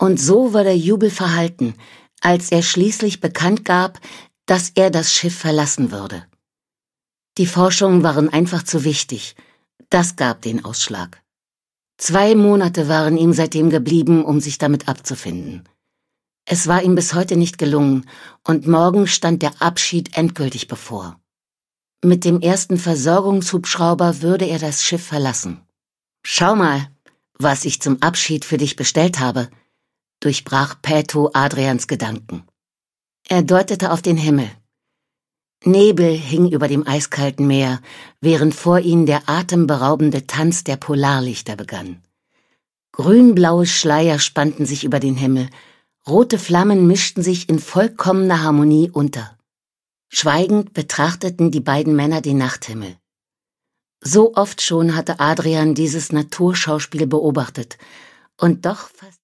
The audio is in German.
Und so war der Jubel verhalten, als er schließlich bekannt gab, dass er das Schiff verlassen würde. Die Forschungen waren einfach zu wichtig. Das gab den Ausschlag. 2 Monate waren ihm seitdem geblieben, um sich damit abzufinden. Es war ihm bis heute nicht gelungen, und morgen stand der Abschied endgültig bevor. Mit dem ersten Versorgungshubschrauber würde er das Schiff verlassen. »Schau mal, was ich zum Abschied für dich bestellt habe«, durchbrach Paeto Adrians Gedanken. Er deutete auf den Himmel. Nebel hing über dem eiskalten Meer, während vor ihnen der atemberaubende Tanz der Polarlichter begann. Grün-blaue Schleier spannten sich über den Himmel, rote Flammen mischten sich in vollkommener Harmonie unter. Schweigend betrachteten die beiden Männer den Nachthimmel. So oft schon hatte Adrian dieses Naturschauspiel beobachtet, und doch fast